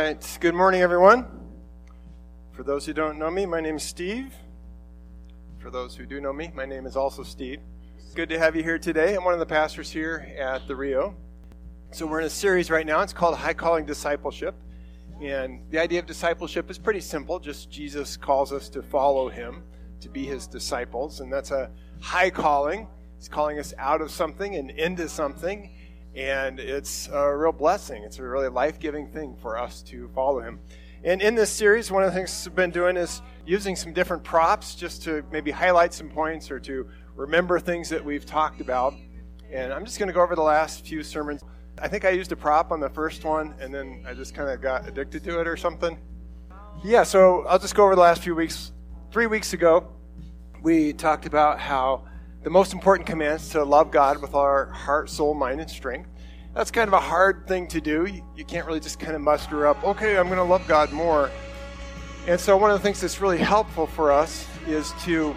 right. Good morning, everyone. For those who don't know me, my name is Steve. For those who do know me, my name is also Steve. Good to have you here today. I'm one of the pastors here at the Rio. So we're in a series right now. It's called High Calling Discipleship. And the idea of discipleship is pretty simple. Just Jesus calls us to follow him, to be his disciples. And that's a high calling. He's calling us out of something and into something. And it's a real blessing. It's a really life-giving thing for us to follow him. And in this series, one of the things we've been doing is using some different props just to maybe highlight some points or to remember things that we've talked about. And I'm just going to go over the last few sermons. I think I used a prop on the first one, and then I just kind of got addicted to it or something. Yeah, so I'll just go over the last few weeks. 3 weeks ago, we talked about how the most important command is to love God with our heart, soul, mind, and strength. That's kind of a hard thing to do. You can't really just kind of muster up, okay, I'm going to love God more. And so one of the things that's really helpful for us is to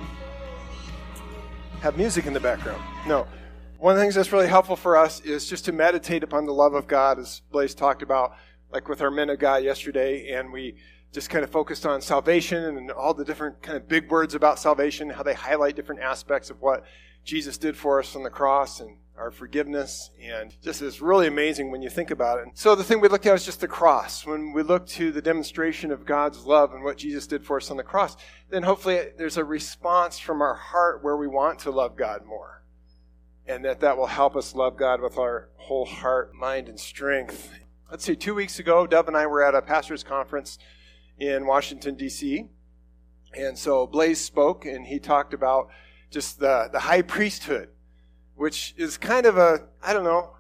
have music in the background. No. One of the things that's really helpful for us is just to meditate upon the love of God, as Blaze talked about, like with our Men of God yesterday, and we just kind of focused on salvation and all the different kind of big words about salvation, how they highlight different aspects of what Jesus did for us on the cross and our forgiveness, and just is really amazing when you think about it. So the thing we looked at was just the cross. When we look to the demonstration of God's love and what Jesus did for us on the cross, then hopefully there's a response from our heart where we want to love God more, and that will help us love God with our whole heart, mind, and strength. Let's see, 2 weeks ago, Dove and I were at a pastor's conference in Washington, D.C., and so Blaze spoke, and he talked about just the high priesthood, which is kind of a, I don't know,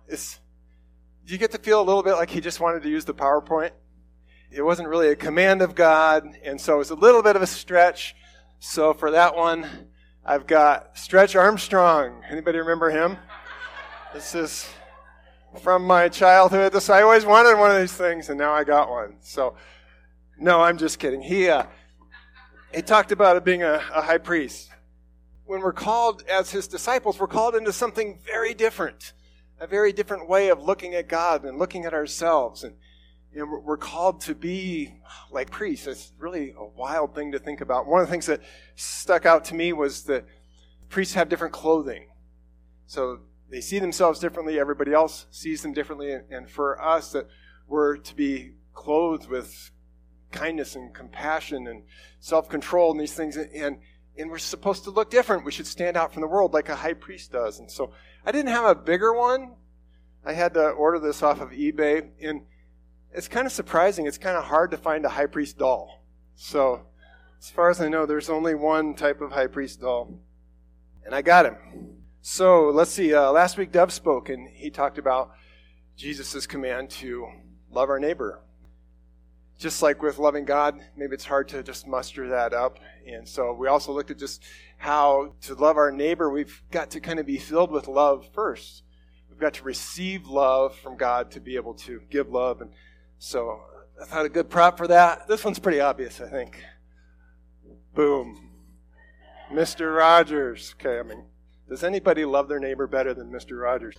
you get to feel a little bit like he just wanted to use the PowerPoint. It wasn't really a command of God, and so it was a little bit of a stretch. So for that one, I've got Stretch Armstrong. Anybody remember him? This is from my childhood. I always wanted one of these things, and now I got one. So, no, I'm just kidding. He talked about it being a high priest. When we're called as his disciples, we're called into something very different, a very different way of looking at God and looking at ourselves. And we're called to be like priests. It's really a wild thing to think about. One of the things that stuck out to me was that priests have different clothing. So they see themselves differently. Everybody else sees them differently. And for us, that we're to be clothed with kindness and compassion and self-control and these things. And we're supposed to look different. We should stand out from the world like a high priest does. And so I didn't have a bigger one. I had to order this off of eBay. And it's kind of surprising. It's kind of hard to find a high priest doll. So as far as I know, there's only one type of high priest doll. And I got him. So let's see. Last week, Dove spoke, and he talked about Jesus' command to love our neighbor. Just like with loving God, maybe it's hard to just muster that up. And so we also looked at just how to love our neighbor, we've got to kind of be filled with love first. We've got to receive love from God to be able to give love. And so I thought a good prop for that. This one's pretty obvious, I think. Boom. Mr. Rogers. Okay, does anybody love their neighbor better than Mr. Rogers?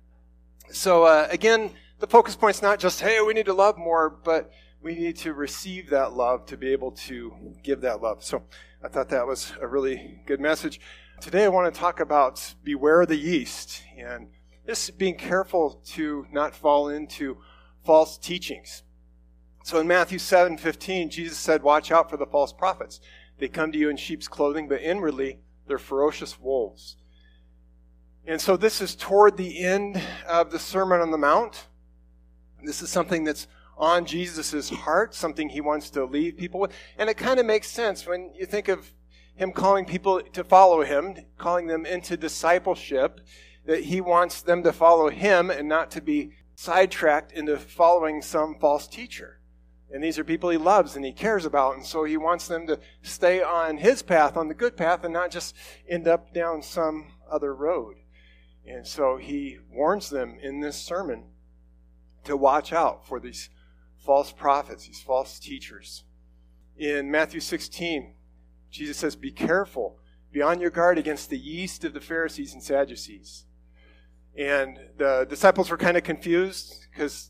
So again, the focus point's not just, hey, we need to love more, but we need to receive that love to be able to give that love. So I thought that was a really good message. Today I want to talk about beware the yeast, and just being careful to not fall into false teachings. So in Matthew 7:15, Jesus said, watch out for the false prophets. They come to you in sheep's clothing, but inwardly they're ferocious wolves. And so this is toward the end of the Sermon on the Mount. This is something that's on Jesus' heart, something he wants to leave people with. And it kind of makes sense when you think of him calling people to follow him, calling them into discipleship, that he wants them to follow him and not to be sidetracked into following some false teacher. And these are people he loves and he cares about, and so he wants them to stay on his path, on the good path, and not just end up down some other road. And so he warns them in this sermon to watch out for these false prophets, these false teachers. In Matthew 16, Jesus says, be careful, be on your guard against the yeast of the Pharisees and Sadducees. And the disciples were kind of confused because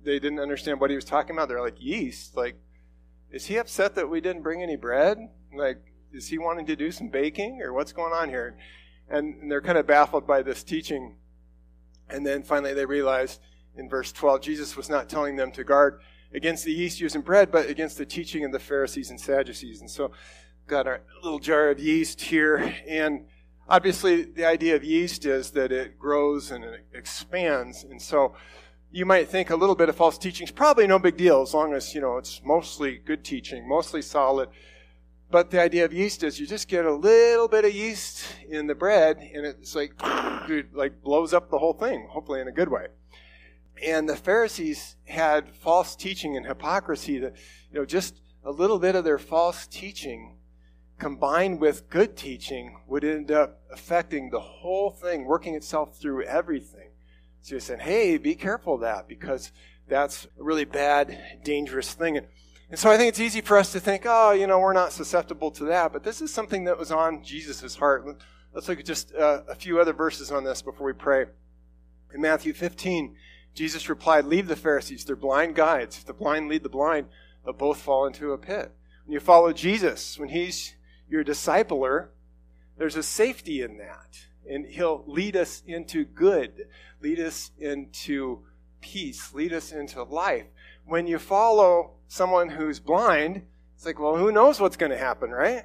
they didn't understand what he was talking about. They're like, yeast? Like, is he upset that we didn't bring any bread? Like, is he wanting to do some baking, or what's going on here? And they're kind of baffled by this teaching. And then finally they realize in verse 12, Jesus was not telling them to guard against the yeast used in bread, but against the teaching of the Pharisees and Sadducees. And so got our little jar of yeast here. And obviously the idea of yeast is that it grows and it expands. And so you might think a little bit of false teaching is probably no big deal as long as, it's mostly good teaching, mostly solid. But the idea of yeast is you just get a little bit of yeast in the bread, and it's like blows up the whole thing, hopefully in a good way. And the Pharisees had false teaching and hypocrisy that, just a little bit of their false teaching combined with good teaching would end up affecting the whole thing, working itself through everything. So you're saying, hey, be careful of that, because that's a really bad, dangerous thing. And so I think it's easy for us to think, we're not susceptible to that. But this is something that was on Jesus' heart. Let's look at just a few other verses on this before we pray. In Matthew 15, Jesus replied, leave the Pharisees. They're blind guides. If the blind lead the blind, they'll both fall into a pit. When you follow Jesus, when he's your discipler, there's a safety in that. And he'll lead us into good, lead us into peace, lead us into life. When you follow someone who's blind, it's like, well, who knows what's going to happen, right?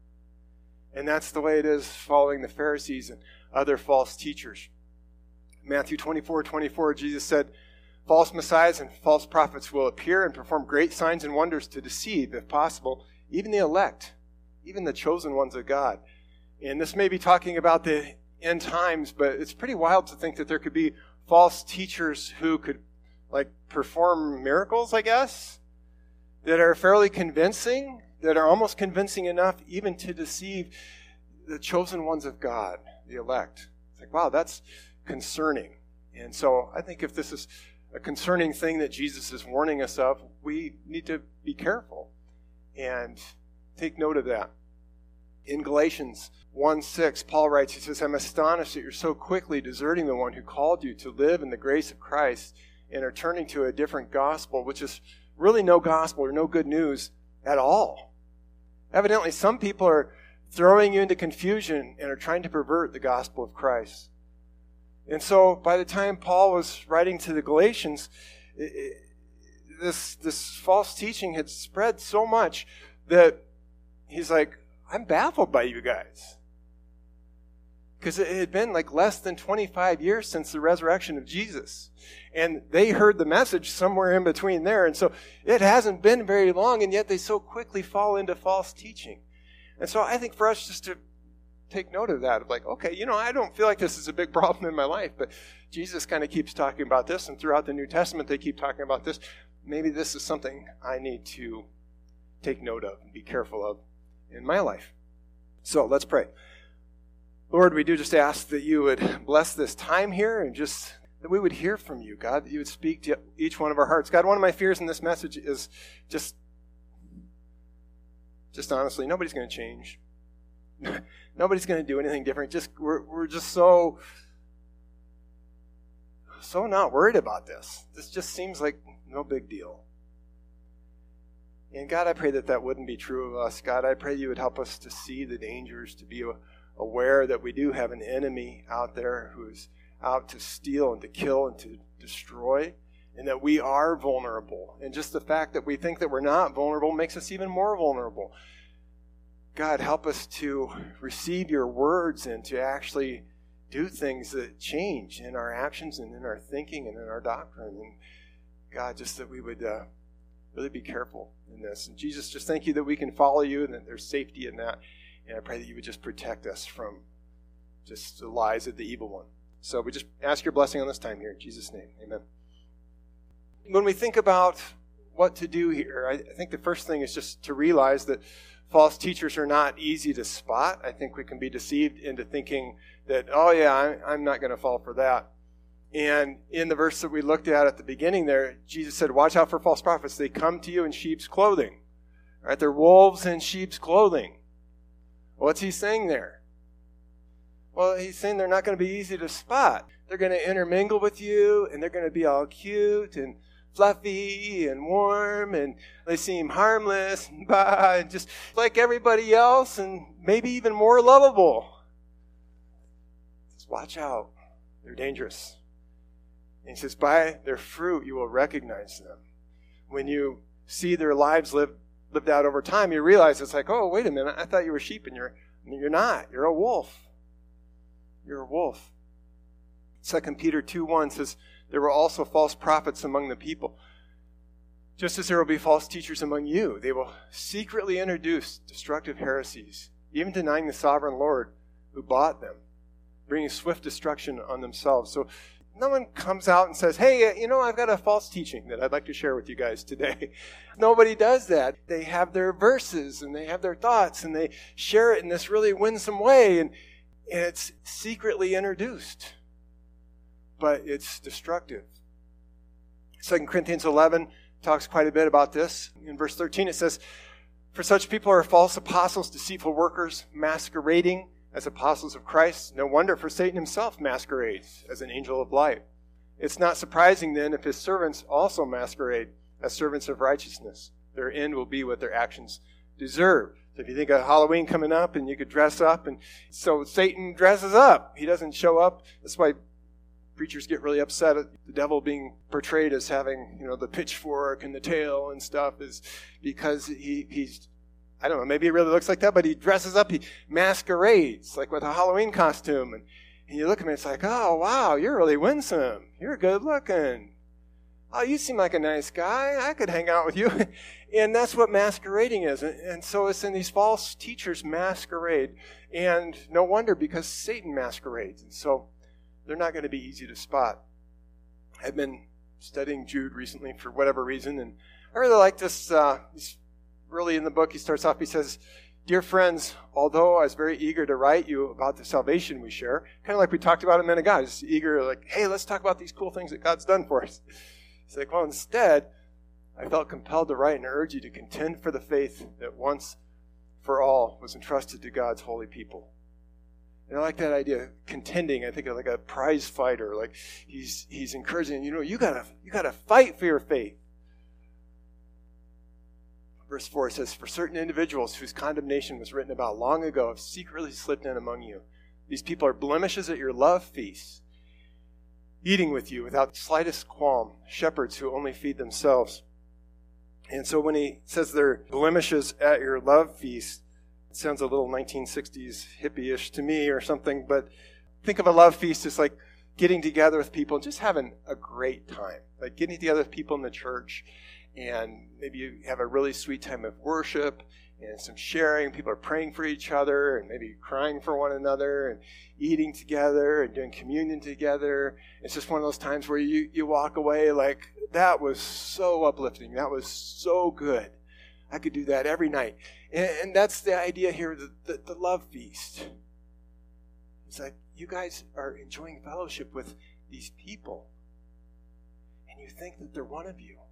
And that's the way it is following the Pharisees and other false teachers. Matthew 24:24, Jesus said, false messiahs and false prophets will appear and perform great signs and wonders to deceive, if possible, even the elect, even the chosen ones of God. And this may be talking about the end times, but it's pretty wild to think that there could be false teachers who could perform miracles, I guess, that are fairly convincing, that are almost convincing enough even to deceive the chosen ones of God, the elect. It's like, wow, that's concerning. And so I think if this is a concerning thing that Jesus is warning us of, we need to be careful and take note of that. In Galatians 1:6, Paul writes, he says, I'm astonished that you're so quickly deserting the one who called you to live in the grace of Christ and are turning to a different gospel, which is really no gospel or no good news at all. Evidently, some people are throwing you into confusion and are trying to pervert the gospel of Christ. And so by the time Paul was writing to the Galatians, this false teaching had spread so much that he's like, I'm baffled by you guys. Because it had been less than 25 years since the resurrection of Jesus. And they heard the message somewhere in between there. And so it hasn't been very long, and yet they so quickly fall into false teaching. And so I think for us just to take note of that, of okay, I don't feel like this is a big problem in my life, but Jesus kind of keeps talking about this, and throughout the New Testament they keep talking about this. Maybe this is something I need to take note of and be careful of in my life. So let's pray. Lord, we do just ask that you would bless this time here and just that we would hear from you, God, that you would speak to each one of our hearts. God, one of my fears in this message is just honestly, nobody's going to change. Nobody's going to do anything different. We're just so not worried about this. This just seems like no big deal. And God, I pray that wouldn't be true of us. God, I pray you would help us to see the dangers, to be aware that we do have an enemy out there who's out to steal and to kill and to destroy, and that we are vulnerable. And just the fact that we think that we're not vulnerable makes us even more vulnerable. God, help us to receive your words and to actually do things that change in our actions and in our thinking and in our doctrine. And God, just that we would really be careful in this. And Jesus, just thank you that we can follow you and that there's safety in that. And I pray that you would just protect us from just the lies of the evil one. So we just ask your blessing on this time here. In Jesus' name, amen. When we think about what to do here, I think the first thing is just to realize that false teachers are not easy to spot. I think we can be deceived into thinking that, oh yeah, I'm not going to fall for that. And in the verse that we looked at the beginning there, Jesus said, watch out for false prophets. They come to you in sheep's clothing. Right? They're wolves in sheep's clothing. What's he saying there? Well, he's saying they're not going to be easy to spot. They're going to intermingle with you, and they're going to be all cute and fluffy and warm, and they seem harmless and just like everybody else, and maybe even more lovable. Just watch out. They're dangerous. And he says, by their fruit you will recognize them. When you see their lives lived out over time, you realize it's like, oh, wait a minute, I thought you were sheep, and you're not. You're a wolf. You're a wolf. 2 Peter 2:1 says, there were also false prophets among the people, just as there will be false teachers among you. They will secretly introduce destructive heresies, even denying the sovereign Lord who bought them, bringing swift destruction on themselves. So no one comes out and says, hey, I've got a false teaching that I'd like to share with you guys today. Nobody does that. They have their verses and they have their thoughts and they share it in this really winsome way, and it's secretly introduced, but it's destructive. 2 Corinthians 11 talks quite a bit about this. In verse 13 it says, for such people are false apostles, deceitful workers, masquerading as apostles of Christ. No wonder, for Satan himself masquerades as an angel of light. It's not surprising then if his servants also masquerade as servants of righteousness. Their end will be what their actions deserve. So if you think of Halloween coming up and you could dress up, and so Satan dresses up. He doesn't show up. That's why preachers get really upset at the devil being portrayed as having, the pitchfork and the tail and stuff, is because he's, I don't know, maybe it really looks like that, but he dresses up, he masquerades, like with a Halloween costume. And you look at me, it's like, oh, wow, you're really winsome. You're good looking. Oh, you seem like a nice guy. I could hang out with you. And that's what masquerading is. And so it's in these false teachers masquerade. And no wonder, because Satan masquerades. And so they're not going to be easy to spot. I've been studying Jude recently for whatever reason, and I really like this. Early in the book, he starts off, he says, dear friends, although I was very eager to write you about the salvation we share, kind of like we talked about a minute ago, just eager, like, hey, let's talk about these cool things that God's done for us. He's like, well, instead, I felt compelled to write and urge you to contend for the faith that once for all was entrusted to God's holy people. And I like that idea, contending. I think of like a prize fighter, like he's encouraging, you gotta fight for your faith. Verse 4 says, for certain individuals whose condemnation was written about long ago have secretly slipped in among you. These people are blemishes at your love feasts, eating with you without the slightest qualm, shepherds who only feed themselves. And so when he says they're blemishes at your love feast, it sounds a little 1960s hippie-ish to me or something, but think of a love feast as like getting together with people and just having a great time. Like getting together with people in the church, and maybe you have a really sweet time of worship and some sharing. People are praying for each other and maybe crying for one another and eating together and doing communion together. It's just one of those times where you walk away like, that was so uplifting. That was so good. I could do that every night. And that's the idea here, the love feast. It's like you guys are enjoying fellowship with these people, and you think that they're one of you.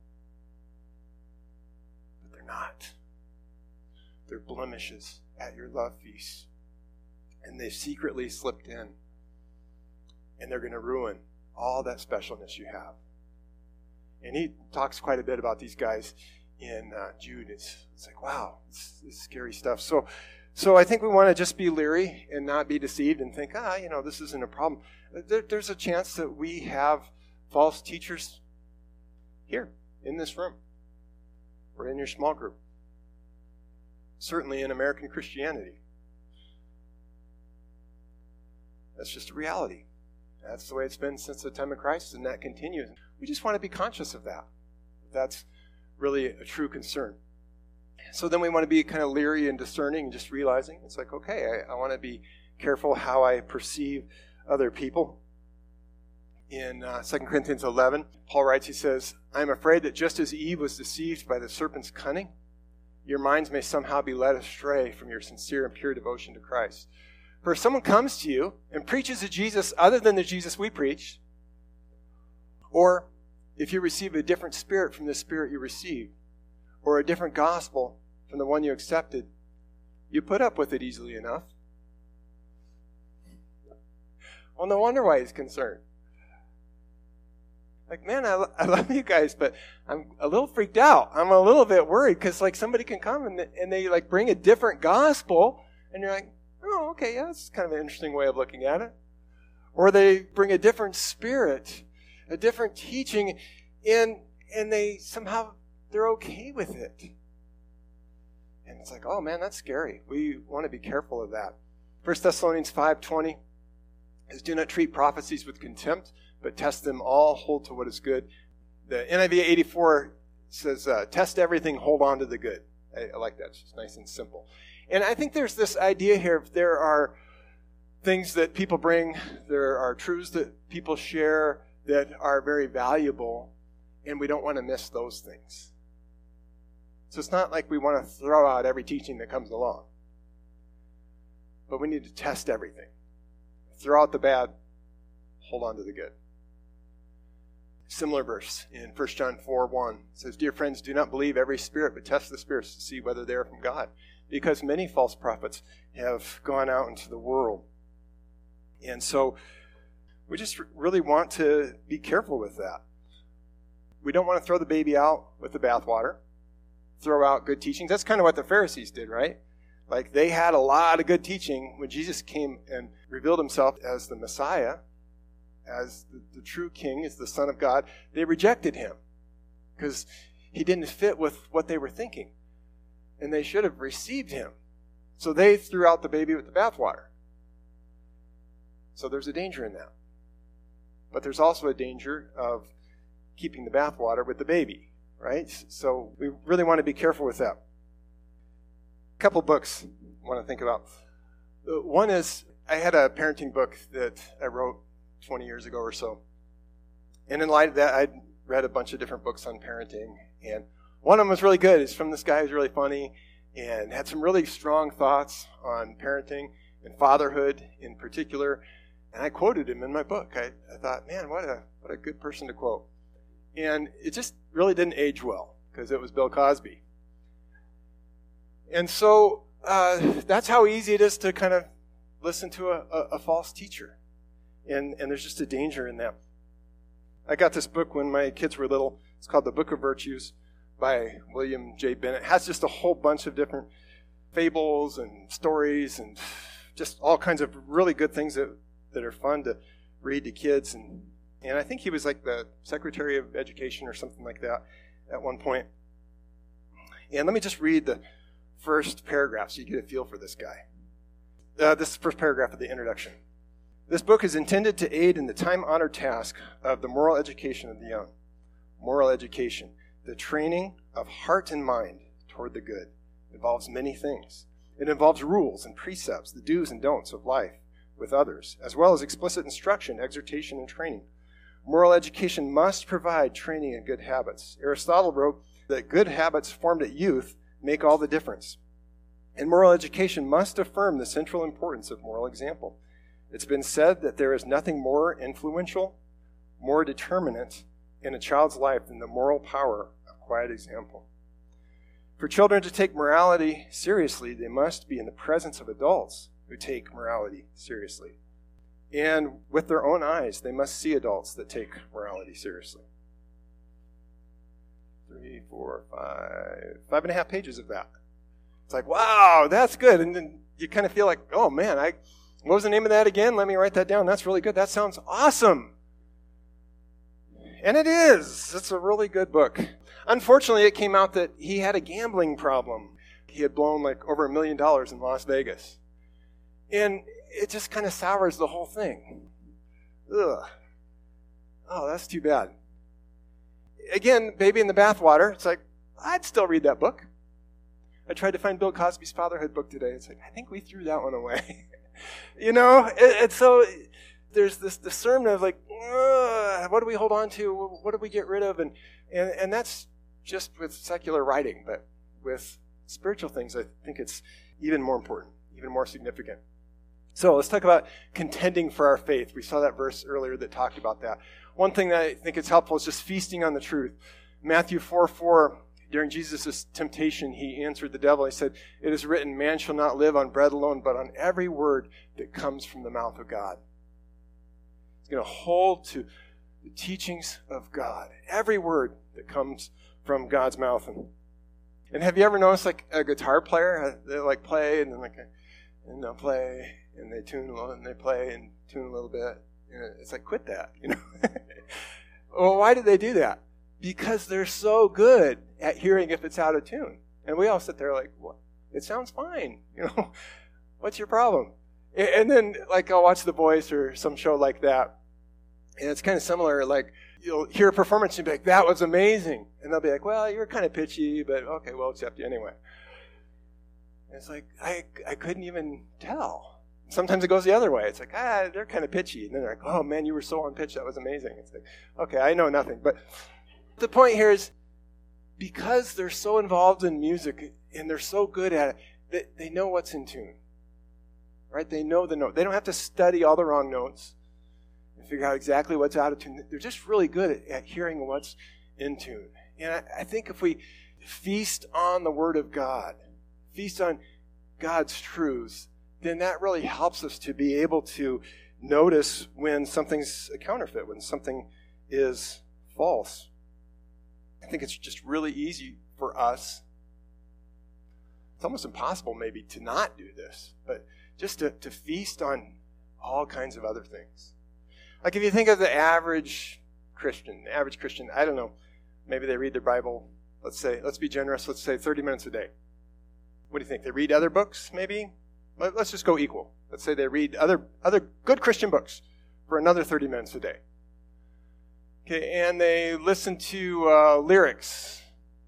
But they're not. They're blemishes at your love feast. And they've secretly slipped in. And they're going to ruin all that specialness you have. And he talks quite a bit about these guys in Jude. It's like, wow, it's scary stuff. So I think we want to just be leery and not be deceived and think, this isn't a problem. There's a chance that we have false teachers here in this room or in your small group. Certainly in American Christianity. That's just a reality. That's the way it's been since the time of Christ, and that continues. We just want to be conscious of that. That's really a true concern. So then we want to be kind of leery and discerning and just realizing it's like, okay, I want to be careful how I perceive other people. In 2 Corinthians 11, Paul writes, he says, I am afraid that just as Eve was deceived by the serpent's cunning, your minds may somehow be led astray from your sincere and pure devotion to Christ. For if someone comes to you and preaches a Jesus other than the Jesus we preach, or if you receive a different spirit from the spirit you received, or a different gospel from the one you accepted, you put up with it easily enough. Well, no wonder why he's concerned. Like, man, I love you guys, but I'm a little freaked out. I'm a little bit worried because, like, somebody can come and they, like, bring a different gospel, and you're like, oh, okay, yeah, that's kind of an interesting way of looking at it. Or they bring a different spirit, a different teaching, and they somehow, they're okay with it. And it's like, oh, man, that's scary. We want to be careful of that. 1 Thessalonians 5:20 is, do not treat prophecies with contempt, but test them all, hold to what is good. The NIV 84 says, test everything, hold on to the good. I like that. It's just nice and simple. And I think there's this idea here, there are things that people bring, there are truths that people share that are very valuable, and we don't want to miss those things. So it's not like we want to throw out every teaching that comes along. But we need to test everything. Throw out the bad, hold on to the good. Similar verse in 1 John 4:1 says, dear friends, do not believe every spirit, but test the spirits to see whether they are from God. Because many false prophets have gone out into the world. And so we just really want to be careful with that. We don't want to throw the baby out with the bathwater, throw out good teachings. That's kind of what the Pharisees did, right? Like, they had a lot of good teaching when Jesus came and revealed himself as the Messiah, as the true king, as the Son of God. They rejected him because he didn't fit with what they were thinking. And they should have received him. So they threw out the baby with the bathwater. So there's a danger in that. But there's also a danger of keeping the bathwater with the baby, right? So we really want to be careful with that. A couple books I want to think about. One is, I had a parenting book that I wrote 20 years ago or so. And in light of that, I'd read a bunch of different books on parenting. And one of them was really good. It's from this guy who's really funny and had some really strong thoughts on parenting and fatherhood in particular. And I quoted him in my book. I thought, man, what a good person to quote. And it just really didn't age well because it was Bill Cosby. And so that's how easy it is to kind of listen to a false teacher. And there's just a danger in that. I got this book when my kids were little. It's called The Book of Virtues by William J. Bennett. It has just a whole bunch of different fables and stories and just all kinds of really good things that are fun to read to kids. And I think he was like the Secretary of Education or something like that at one point. And let me just read the first paragraph so you get a feel for this guy. This is the first paragraph of the introduction. This book is intended to aid in the time-honored task of the moral education of the young. Moral education, the training of heart and mind toward the good, involves many things. It involves rules and precepts, the do's and don'ts of life with others, as well as explicit instruction, exhortation, and training. Moral education must provide training in good habits. Aristotle wrote that good habits formed at youth make all the difference. And moral education must affirm the central importance of moral example. It's been said that there is nothing more influential, more determinant in a child's life than the moral power of quiet example. For children to take morality seriously, they must be in the presence of adults who take morality seriously. And with their own eyes, they must see adults that take morality seriously. 3, 4, 5 and a half pages of that. It's like, wow, that's good. And then you kind of feel like, oh man, what was the name of that again? Let me write that down. That's really good. That sounds awesome. And it is. It's a really good book. Unfortunately, it came out that he had a gambling problem. He had blown like over $1 million in Las Vegas. And it just kind of sours the whole thing. Ugh. Oh, that's too bad. Again, baby in the bathwater. It's like, I'd still read that book. I tried to find Bill Cosby's fatherhood book today. It's like, I think we threw that one away. You know? And so there's this discernment of like, what do we hold on to? What do we get rid of? And that's just with secular writing. But with spiritual things, I think it's even more important, even more significant. So let's talk about contending for our faith. We saw that verse earlier that talked about that. One thing that I think is helpful is just feasting on the truth. Matthew 4:4, during Jesus' temptation, he answered the devil. He said, "It is written, man shall not live on bread alone, but on every word that comes from the mouth of God." He's going to hold to the teachings of God. Every word that comes from God's mouth. And have you ever noticed like a guitar player? They like play and then and they'll play and they tune a little and they play and tune a little bit. It's like, quit that, Well, why do they do that? Because they're so good at hearing if it's out of tune. And we all sit there like, what? It sounds fine. What's your problem? And then like I'll watch The Voice or some show like that. And it's kind of similar. Like you'll hear a performance and be like, that was amazing. And they'll be like, well, you're kind of pitchy, but okay, we'll accept you anyway. And it's like, I couldn't even tell. Sometimes it goes the other way. It's like, they're kind of pitchy. And then they're like, oh, man, you were so on pitch. That was amazing. It's like, okay, I know nothing. But the point here is because they're so involved in music and they're so good at it, they know what's in tune. Right? They know the note. They don't have to study all the wrong notes and figure out exactly what's out of tune. They're just really good at hearing what's in tune. And I think if we feast on the Word of God, feast on God's truths, then that really helps us to be able to notice when something's a counterfeit, when something is false. I think it's just really easy for us. It's almost impossible maybe to not do this, but just to feast on all kinds of other things. Like if you think of the average Christian, I don't know, maybe they read their Bible, let's be generous, let's say 30 minutes a day. What do you think? They read other books maybe? Let's just go equal. Let's say they read other good Christian books for another 30 minutes a day. Okay, and they listen to lyrics.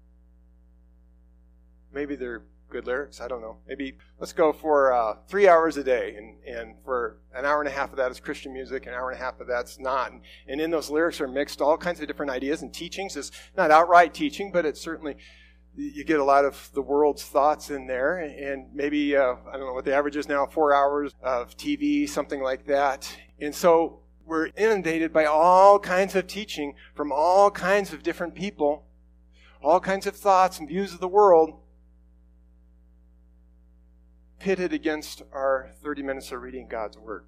Maybe they're good lyrics, I don't know. Maybe let's go for 3 hours a day, and for an hour and a half of that is Christian music, an hour and a half of that's not. And in those lyrics are mixed all kinds of different ideas and teachings. It's not outright teaching, but it's certainly, you get a lot of the world's thoughts in there, and maybe, I don't know what the average is now, 4 hours of TV, something like that. And so we're inundated by all kinds of teaching from all kinds of different people, all kinds of thoughts and views of the world, pitted against our 30 minutes of reading God's Word.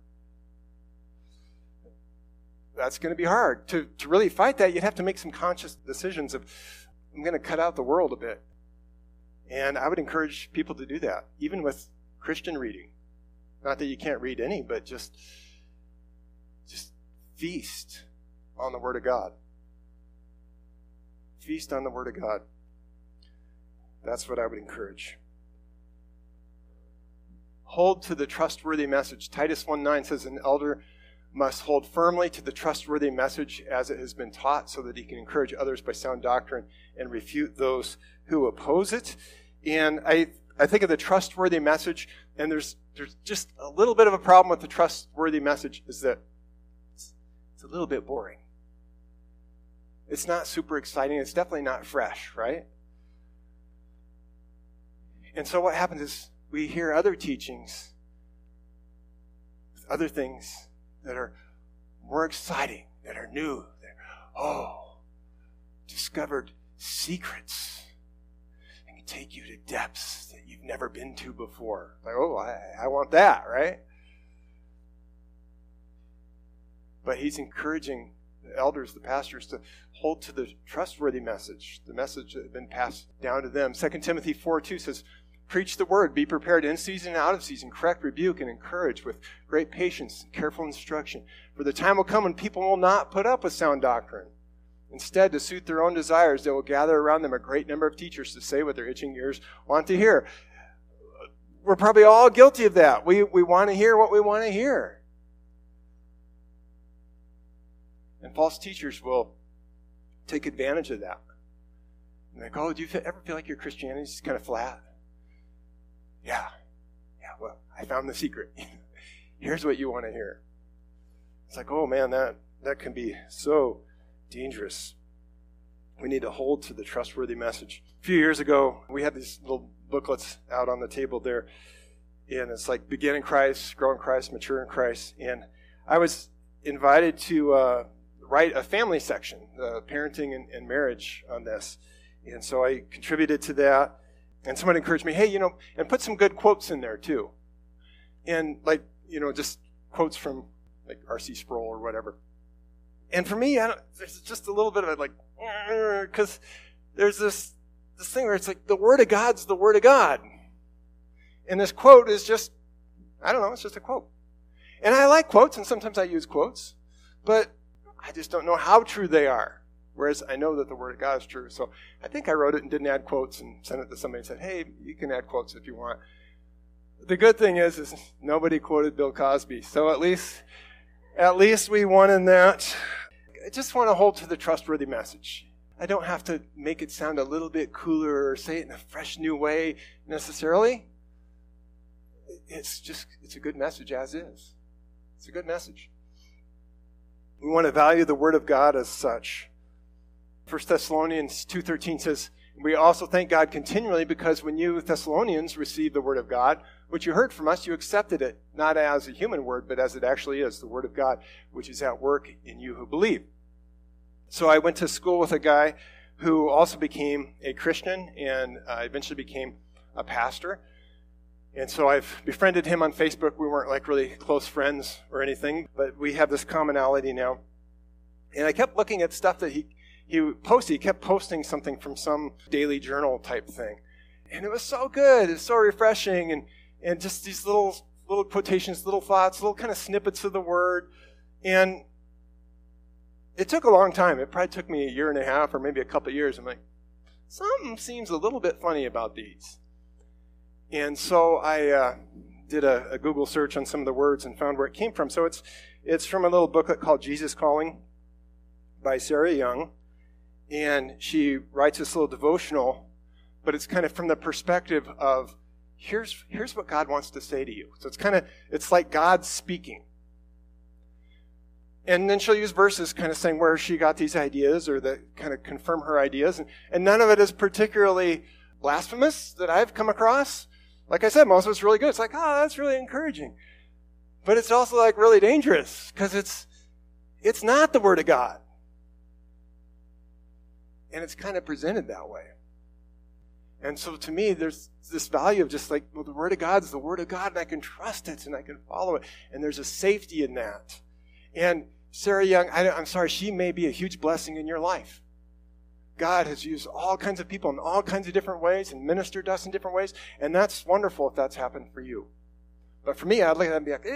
That's going to be hard. To really fight that, you'd have to make some conscious decisions of, I'm going to cut out the world a bit. And I would encourage people to do that, even with Christian reading. Not that you can't read any, but just feast on the Word of God. Feast on the Word of God. That's what I would encourage. Hold to the trustworthy message. Titus 1:9 says an elder must hold firmly to the trustworthy message as it has been taught so that he can encourage others by sound doctrine and refute those who oppose it. And I think of the trustworthy message, and there's just a little bit of a problem with the trustworthy message is that it's a little bit boring. It's not super exciting. It's definitely not fresh, right? And so what happens is we hear other teachings, other things that are more exciting, that are new. Discovered secrets and can take you to depths that you've never been to before. Like, I want that, right? But he's encouraging the elders, the pastors, to hold to the trustworthy message, the message that has been passed down to them. 2 Timothy 4:2 says, preach the word, be prepared in season and out of season, correct, rebuke, and encourage with great patience and careful instruction. For the time will come when people will not put up with sound doctrine. Instead, to suit their own desires, they will gather around them a great number of teachers to say what their itching ears want to hear. We're probably all guilty of that. We want to hear what we want to hear. And false teachers will take advantage of that. And like, do you ever feel like your Christianity is just kind of flat? Yeah, well, I found the secret. Here's what you want to hear. It's like, oh man, that can be so dangerous. We need to hold to the trustworthy message. A few years ago, we had these little booklets out on the table there, and it's like Begin in Christ, Grow in Christ, Mature in Christ. And I was invited to write a family section, parenting and marriage on this. And so I contributed to that. And someone encouraged me, hey, and put some good quotes in there too. And just quotes from like R.C. Sproul or whatever. And for me, there's just a little bit of it, like, because there's this thing where it's like the Word of God's the Word of God. And this quote is just, I don't know, it's just a quote. And I like quotes, and sometimes I use quotes, but I just don't know how true they are. Whereas I know that the Word of God is true. So I think I wrote it and didn't add quotes and sent it to somebody and said, hey, you can add quotes if you want. The good thing is nobody quoted Bill Cosby. So at least we won in that. I just want to hold to the trustworthy message. I don't have to make it sound a little bit cooler or say it in a fresh new way necessarily. It's a good message as is. It's a good message. We want to value the Word of God as such. 1 Thessalonians 2:13 says, we also thank God continually because when you Thessalonians received the Word of God, which you heard from us, you accepted it, not as a human word, but as it actually is, the Word of God, which is at work in you who believe. So I went to school with a guy who also became a Christian and eventually became a pastor. And so I've befriended him on Facebook. We weren't like really close friends or anything, but we have this commonality now. And I kept looking at stuff that he posted. He kept posting something from some daily journal type thing. And it was so good. It was so refreshing. And just these little quotations, little thoughts, little kind of snippets of the Word. And it took a long time. It probably took me a year and a half or maybe a couple of years. I'm like, something seems a little bit funny about these. And so I did a Google search on some of the words and found where it came from. So it's from a little booklet called Jesus Calling by Sarah Young. And she writes this little devotional, but it's kind of from the perspective of here's what God wants to say to you. So it's like God speaking. And then she'll use verses kind of saying where she got these ideas or that kind of confirm her ideas. And none of it is particularly blasphemous that I've come across. Like I said, most of it's really good. It's like, oh, that's really encouraging. But it's also like really dangerous because it's not the Word of God. And it's kind of presented that way. And so to me, there's this value of just like, well, the Word of God is the Word of God, and I can trust it, and I can follow it. And there's a safety in that. And Sarah Young, I'm sorry, she may be a huge blessing in your life. God has used all kinds of people in all kinds of different ways and ministered to us in different ways. And that's wonderful if that's happened for you. But for me, I'd look at that and be like,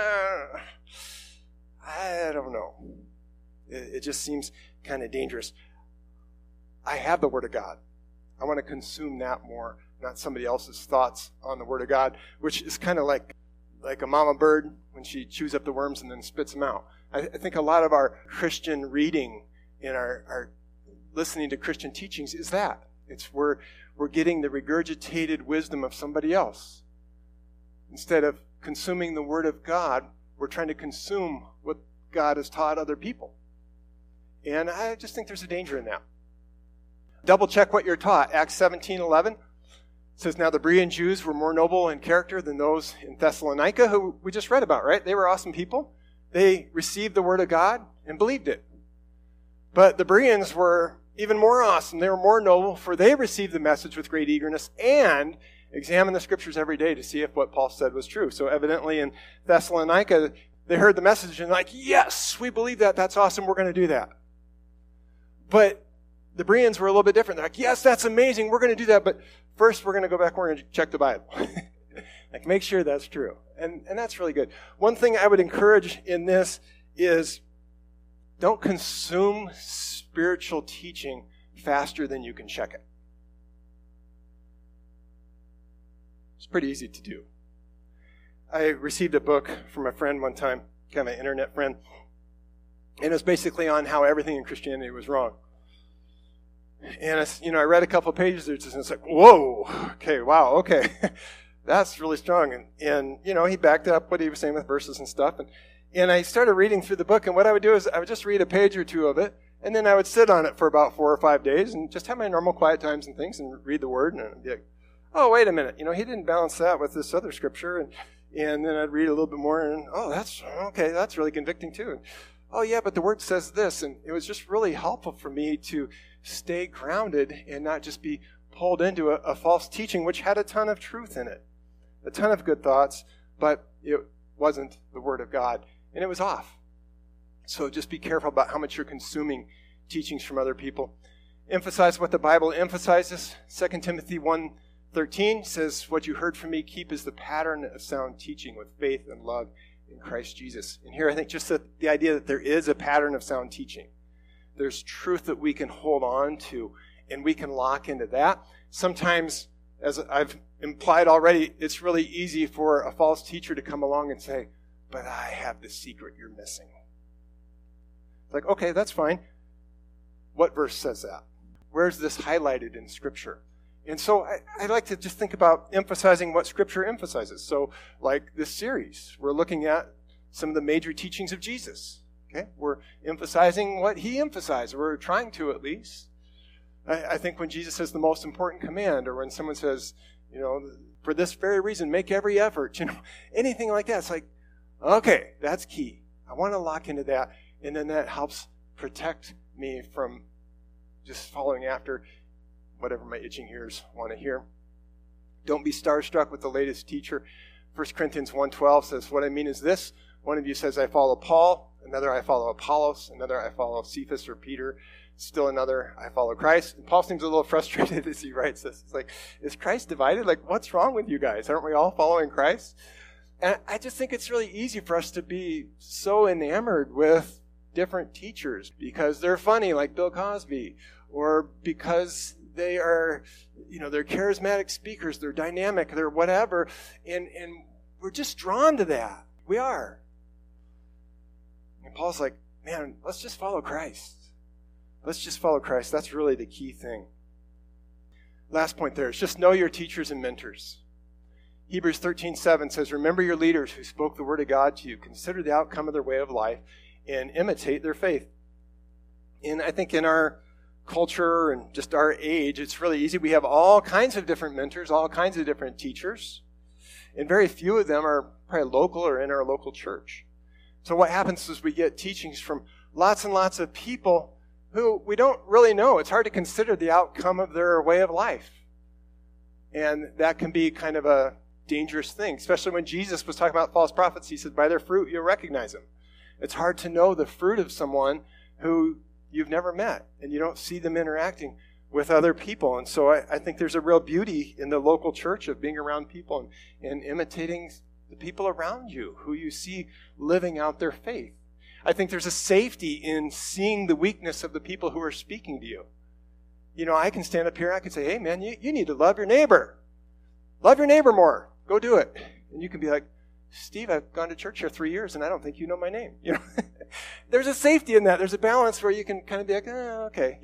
I don't know. It just seems kind of dangerous. I have the Word of God. I want to consume that more, not somebody else's thoughts on the Word of God, which is kind of like a mama bird when she chews up the worms and then spits them out. I think a lot of our Christian reading and our listening to Christian teachings is that. It's we're getting the regurgitated wisdom of somebody else. Instead of consuming the Word of God, we're trying to consume what God has taught other people. And I just think there's a danger in that. Double check what you're taught. Acts 17:11 says, now the Berean Jews were more noble in character than those in Thessalonica, who we just read about, right? They were awesome people. They received the Word of God and believed it. But the Bereans were even more awesome. They were more noble, for they received the message with great eagerness and examined the Scriptures every day to see if what Paul said was true. So evidently in Thessalonica, they heard the message and like, yes, we believe that. That's awesome. We're going to do that. But the Bereans were a little bit different. They're like, yes, that's amazing. We're going to do that. But first, we're going to go back and we're going to check the Bible. Like, make sure that's true. And that's really good. One thing I would encourage in this is don't consume spiritual teaching faster than you can check it. It's pretty easy to do. I received a book from a friend one time, kind of an internet friend, and it was basically on how everything in Christianity was wrong. And I read a couple of pages there, and it's like, whoa, okay, wow, okay. That's really strong. And he backed up what he was saying with verses and stuff. And I started reading through the book, and what I would do is I would just read a page or two of it, and then I would sit on it for about 4 or 5 days and just have my normal quiet times and things and read the Word, and I'd be like, oh, wait a minute, he didn't balance that with this other scripture. And then I'd read a little bit more, and that's really convicting too. And, oh yeah, but the Word says this. And it was just really helpful for me to stay grounded and not just be pulled into a false teaching, which had a ton of truth in it, a ton of good thoughts, but it wasn't the Word of God, and it was off. So just be careful about how much you're consuming teachings from other people. Emphasize what the Bible emphasizes. 2 Timothy 1:13 says, what you heard from me, keep as the pattern of sound teaching with faith and love in Christ Jesus. And here I think just the idea that there is a pattern of sound teaching. There's truth that we can hold on to, and we can lock into that. Sometimes, as I've implied already, it's really easy for a false teacher to come along and say, but I have the secret you're missing. It's like, okay, that's fine. What verse says that? Where's this highlighted in Scripture? And so I like to just think about emphasizing what Scripture emphasizes. So like this series, we're looking at some of the major teachings of Jesus. Okay? We're emphasizing what he emphasized. We're trying to, at least. I think when Jesus says the most important command, or when someone says, for this very reason, make every effort, anything like that, it's like, okay, that's key. I want to lock into that, and then that helps protect me from just following after whatever my itching ears want to hear. Don't be starstruck with the latest teacher. 1 Corinthians 1:12 says, what I mean is this, one of you says, I follow Paul, another I follow Apollos, another I follow Cephas or Peter, still another I follow Christ. And Paul seems a little frustrated as he writes this. It's like, is Christ divided? Like, what's wrong with you guys? Aren't we all following Christ? And I just think it's really easy for us to be so enamored with different teachers because they're funny, like Bill Cosby, or because they are, they're charismatic speakers, they're dynamic, they're whatever, and we're just drawn to that. We are. And Paul's like, man, let's just follow Christ. Let's just follow Christ. That's really the key thing. Last point there is just know your teachers and mentors. Hebrews 13:7 says, remember your leaders who spoke the word of God to you. Consider the outcome of their way of life and imitate their faith. And I think in our culture and just our age, it's really easy. We have all kinds of different mentors, all kinds of different teachers, and very few of them are probably local or in our local church. So what happens is we get teachings from lots and lots of people who we don't really know. It's hard to consider the outcome of their way of life. And that can be kind of a dangerous thing, especially when Jesus was talking about false prophets. He said, by their fruit you'll recognize them. It's hard to know the fruit of someone who you've never met, and you don't see them interacting with other people. And so I think there's a real beauty in the local church of being around people and imitating the people around you who you see living out their faith. I think there's a safety in seeing the weakness of the people who are speaking to you. I can stand up here, I can say, hey man, you need to love your neighbor. Love your neighbor more. Go do it. And you can be like, Steve, I've gone to church here 3 years and I don't think you know my name. There's a safety in that. There's a balance where you can kind of be like, okay,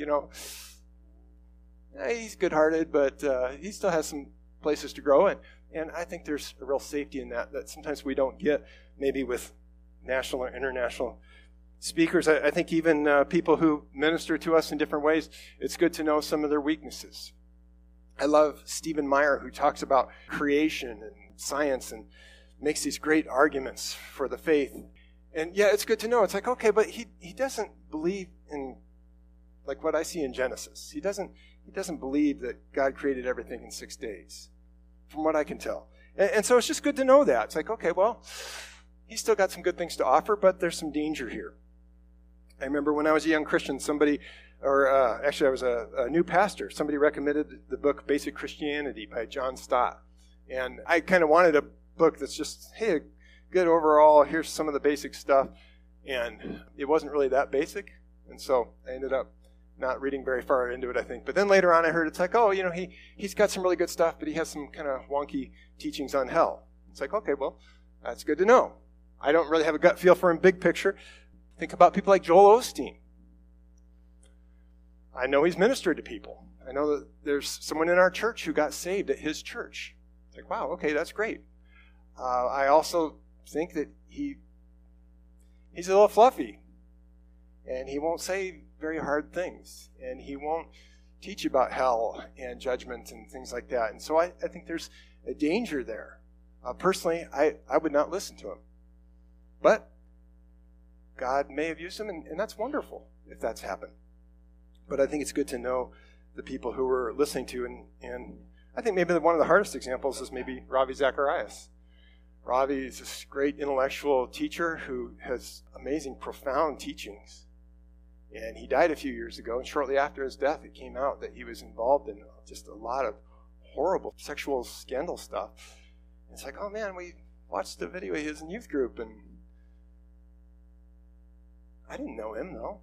he's good-hearted, but he still has some places to grow. And I think there's a real safety in that sometimes we don't get maybe with national or international speakers. I think even people who minister to us in different ways, it's good to know some of their weaknesses. I love Stephen Meyer, who talks about creation and science and makes these great arguments for the faith. And yeah, it's good to know. It's like, okay, but he doesn't believe in like what I see in Genesis. He doesn't believe that God created everything in 6 days, from what I can tell. And so it's just good to know that. It's like, okay, well, he's still got some good things to offer, but there's some danger here. I remember when I was a young Christian, actually I was a new pastor. Somebody recommended the book Basic Christianity by John Stott. And I kind of wanted a book that's just, hey, good overall, here's some of the basic stuff. And it wasn't really that basic. And so I ended up not reading very far into it, I think. But then later on I heard it's like, oh, he's got some really good stuff, but he has some kind of wonky teachings on hell. It's like, okay, well, that's good to know. I don't really have a gut feel for him big picture. Think about people like Joel Osteen. I know he's ministered to people. I know that there's someone in our church who got saved at his church. It's like, wow, okay, that's great. I also think that he's a little fluffy. And he won't say very hard things. And he won't teach about hell and judgment and things like that. And so I think there's a danger there. Personally, I would not listen to him. But God may have used him, and that's wonderful if that's happened. But I think it's good to know the people who we're listening to. And I think maybe one of the hardest examples is maybe Ravi Zacharias. Ravi is this great intellectual teacher who has amazing, profound teachings. And he died a few years ago, and shortly after his death, it came out that he was involved in just a lot of horrible sexual scandal stuff. And it's like, oh man, we watched the video of his in youth group, and I didn't know him, though.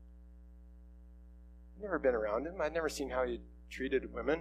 I'd never been around him. I'd never seen how he treated women.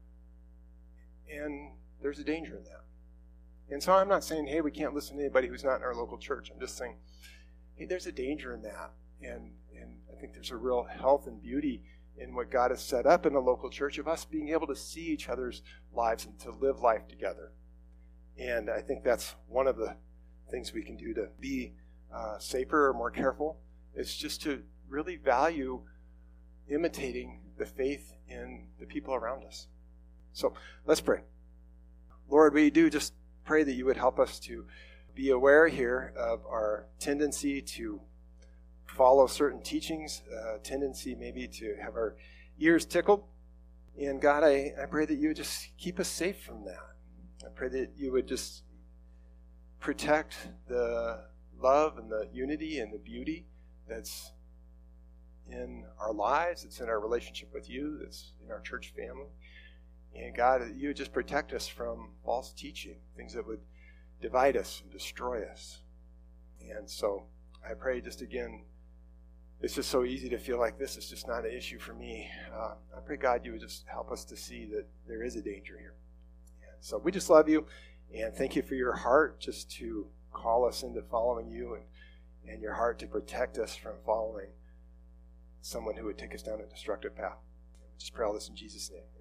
And there's a danger in that. And so I'm not saying, hey, we can't listen to anybody who's not in our local church. I'm just saying, hey, there's a danger in that. And I think there's a real health and beauty in what God has set up in a local church of us being able to see each other's lives and to live life together. And I think that's one of the things we can do to be safer or more careful. It's just to really value imitating the faith in the people around us. So let's pray. Lord, we do just pray that you would help us to be aware here of our tendency to follow certain teachings, tendency maybe to have our ears tickled. And God, I pray that you would just keep us safe from that. I pray that you would just protect the love and the unity and the beauty that's in our lives, that's in our relationship with you, that's in our church family. And God, that you would just protect us from false teaching, things that would divide us and destroy us. And so I pray just again, it's just so easy to feel like this is just not an issue for me. I pray, God, you would just help us to see that there is a danger here. And so we just love you, and thank you for your heart just to call us into following you, and your heart to protect us from following someone who would take us down a destructive path. We just pray all this in Jesus' name.